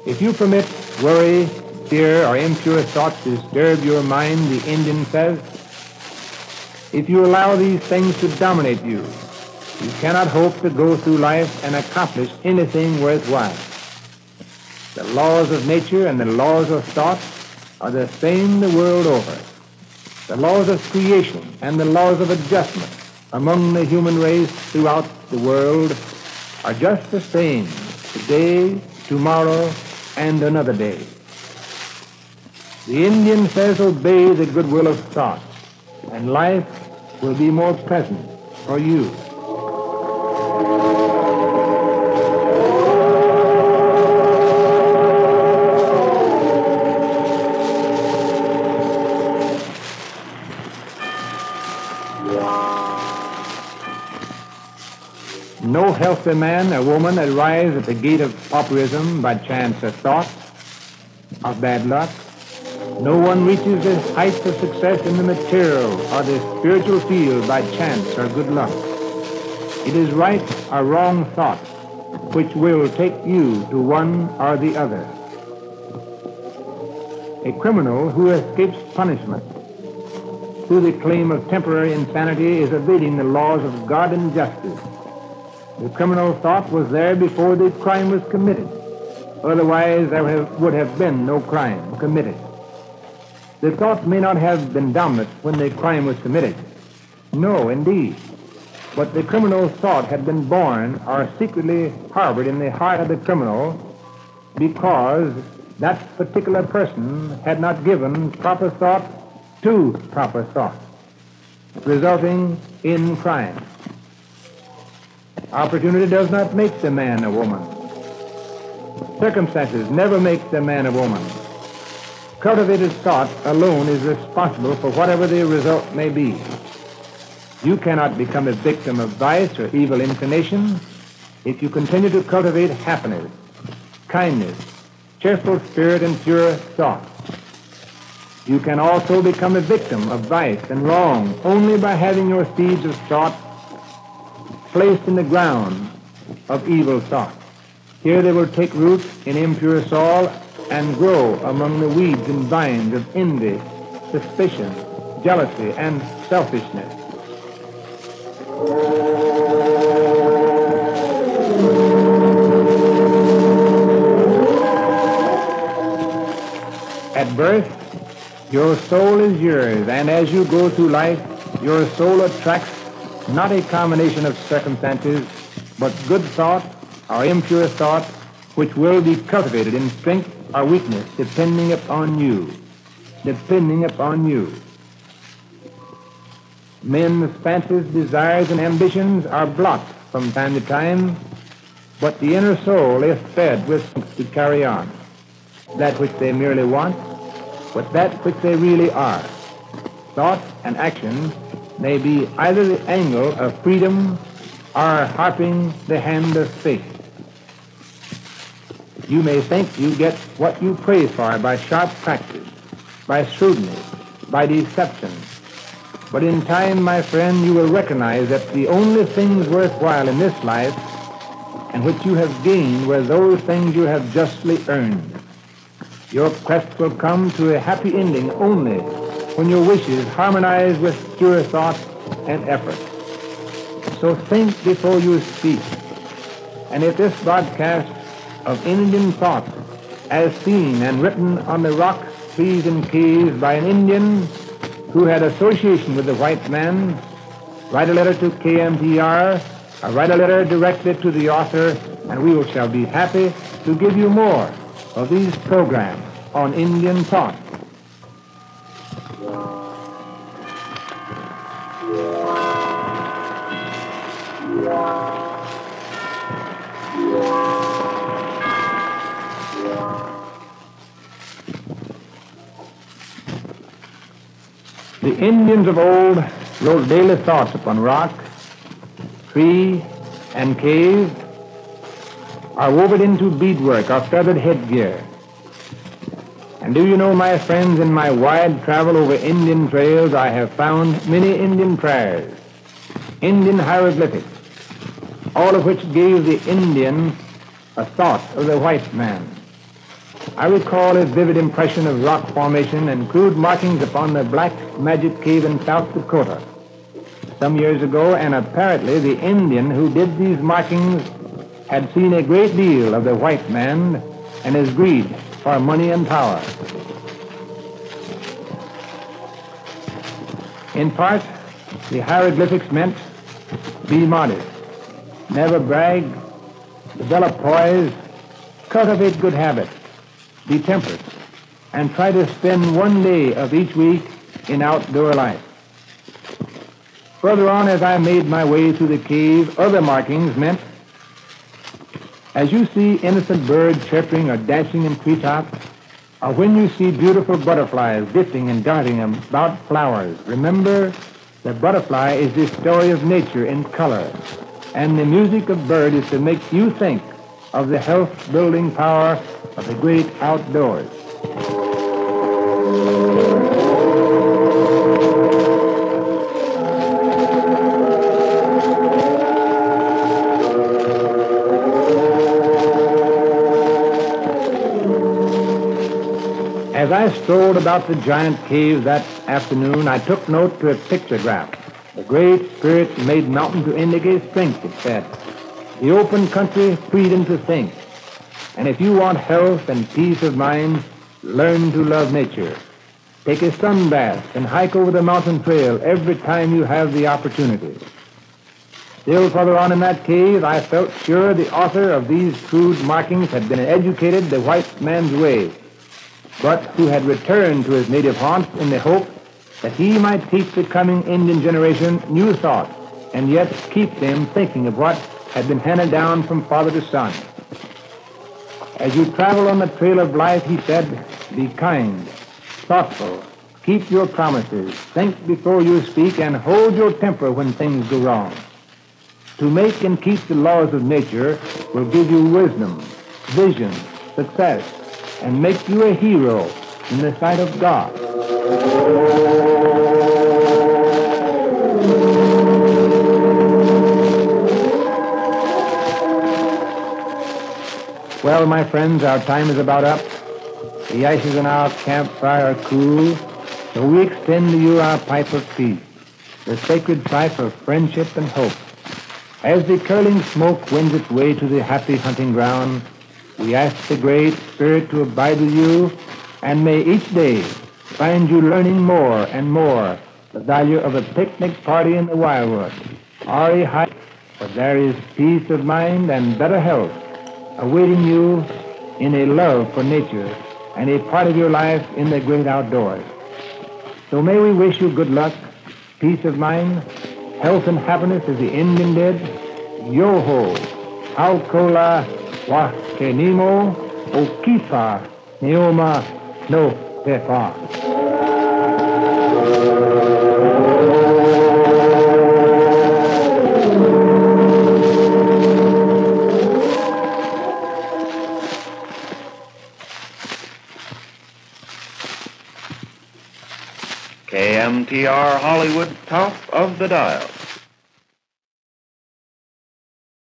If you permit worry, fear, or impure thoughts to disturb your mind, the Indian says, if you allow these things to dominate you, you cannot hope to go through life and accomplish anything worthwhile. The laws of nature and the laws of thought are the same the world over. The laws of creation and the laws of adjustment among the human race throughout the world are just the same today, tomorrow, and another day. The Indian says, obey the goodwill of thought, and life will be more pleasant for you. No healthy man or woman arrives at the gate of pauperism by chance or thought, of bad luck. No one reaches the heights of success in the material or the spiritual field by chance or good luck. It is right or wrong thought which will take you to one or the other. A criminal who escapes punishment through the claim of temporary insanity is evading the laws of God and justice. The criminal thought was there before the crime was committed. Otherwise, there would have been no crime committed. The thought may not have been dominant when the crime was committed. No, indeed. But the criminal thought had been born or secretly harbored in the heart of the criminal because that particular person had not given proper thought to proper thought, resulting in crime. Opportunity does not make the man a woman. Circumstances never make the man a woman. Cultivated thought alone is responsible for whatever the result may be. You cannot become a victim of vice or evil inclination if you continue to cultivate happiness, kindness, cheerful spirit, and pure thought. You can also become a victim of vice and wrong only by having your seeds of thought placed in the ground of evil thought. Here they will take root in impure soil and grow among the weeds and vines of envy, suspicion, jealousy, and selfishness. At birth, your soul is yours, and as you go through life, your soul attracts not a combination of circumstances, but good thought or impure thought, which will be cultivated in strength or weakness, depending upon you. Depending upon you. Men's fancies, desires, and ambitions are blocked from time to time, but the inner soul is fed with strength to carry on that which they merely want, but that which they really are. Thought and action may be either the angle of freedom or harping the hand of fate. You may think you get what you pray for by sharp practice, by shrewdness, by deception. But in time, my friend, you will recognize that the only things worthwhile in this life and which you have gained were those things you have justly earned. Your quest will come to a happy ending only when your wishes harmonize with pure thought and effort. So think before you speak. And if this broadcast of Indian thought, as seen and written on the rocks, trees, and caves by an Indian who had association with the white man, write a letter to KMTR, or write a letter directly to the author, and we shall be happy to give you more of these programs on Indian thought. The Indians of old wrote daily thoughts upon rock, tree, and cave, or wove it into beadwork or feathered headgear. And do you know, my friends, in my wide travel over Indian trails, I have found many Indian prayers, Indian hieroglyphics, all of which gave the Indian a thought of the white man. I recall a vivid impression of rock formation and crude markings upon the Black Magic Cave in South Dakota some years ago, and apparently the Indian who did these markings had seen a great deal of the white man and his greed for money and power. In part, the hieroglyphics meant be modest, never brag, develop poise, cultivate good habits, be temperate, and try to spend one day of each week in outdoor life. Further on, as I made my way through the cave, other markings meant, as you see innocent birds chirping or dancing in treetops, or when you see beautiful butterflies dipping and darting about flowers, remember the butterfly is the story of nature in color, and the music of bird is to make you think of the health-building power of the great outdoors. As I strolled about the giant cave that afternoon, I took note to a pictograph. The Great Spirit made mountain to indicate strength, it said. The open country, freedom to think. And if you want health and peace of mind, learn to love nature. Take a sun bath and hike over the mountain trail every time you have the opportunity. Still further on in that cave, I felt sure the author of these crude markings had been educated the white man's way, but who had returned to his native haunts in the hope that he might teach the coming Indian generation new thoughts and yet keep them thinking of what had been handed down from father to son. As you travel on the trail of life, he said, be kind, thoughtful, keep your promises, think before you speak, and hold your temper when things go wrong. To make and keep the laws of nature will give you wisdom, vision, success, and make you a hero in the sight of God. Well, my friends, our time is about up. The ashes in our campfire are cool, so we extend to you our pipe of peace, the sacred pipe of friendship and hope. As the curling smoke wends its way to the happy hunting ground, we ask the Great Spirit to abide with you, and may each day find you learning more and more the value of a picnic party in the wildwood, or a hike, for there is peace of mind and better health awaiting you in a love for nature and a part of your life in the great outdoors. So may we wish you good luck, peace of mind, health and happiness as the Indian did. Yo-ho, Alcola, Wakenimo, Okipa, Neoma, No Pepa. KMTR Hollywood, top of the dial.